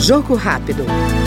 Jogo rápido.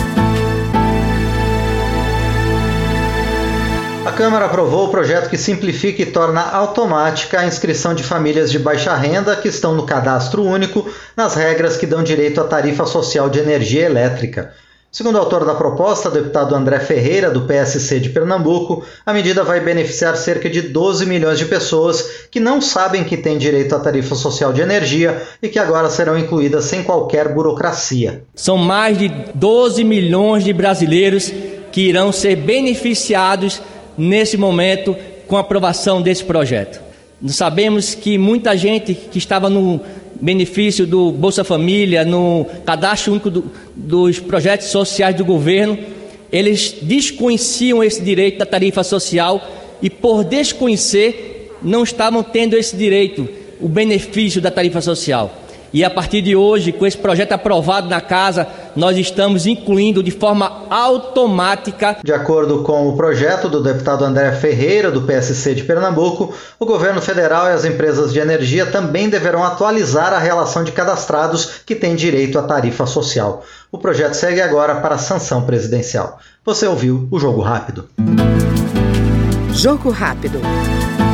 A Câmara aprovou o projeto que simplifica e torna automática a inscrição de famílias de baixa renda que estão no cadastro único nas regras que dão direito à tarifa social de energia elétrica. Segundo o autor da proposta, o deputado André Ferreira, do PSC de Pernambuco, a medida vai beneficiar cerca de 12 milhões de pessoas que não sabem que têm direito à tarifa social de energia e que agora serão incluídas sem qualquer burocracia. São mais de 12 milhões de brasileiros que irão ser beneficiados nesse momento com a aprovação desse projeto. Nós sabemos que muita gente que estava no benefício do Bolsa Família, no cadastro único dos projetos sociais do governo, eles desconheciam esse direito da tarifa social e, por desconhecer, não estavam tendo esse direito, o benefício da tarifa social. E a partir de hoje, com esse projeto aprovado na Casa, nós estamos incluindo de forma automática. De acordo com o projeto do deputado André Ferreira, do PSC de Pernambuco, o governo federal e as empresas de energia também deverão atualizar a relação de cadastrados que têm direito à tarifa social. O projeto segue agora para a sanção presidencial. Você ouviu o Jogo Rápido. Jogo rápido.